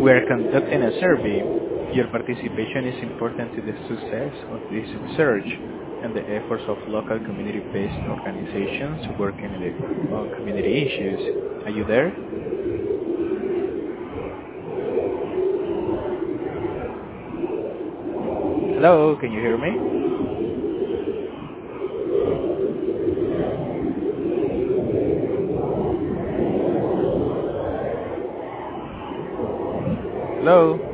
We are conducting a survey. Your participation is important to the success of this research and the efforts of local community-based organizations working on community issues. Are you there? Hello, can you hear me? Hello?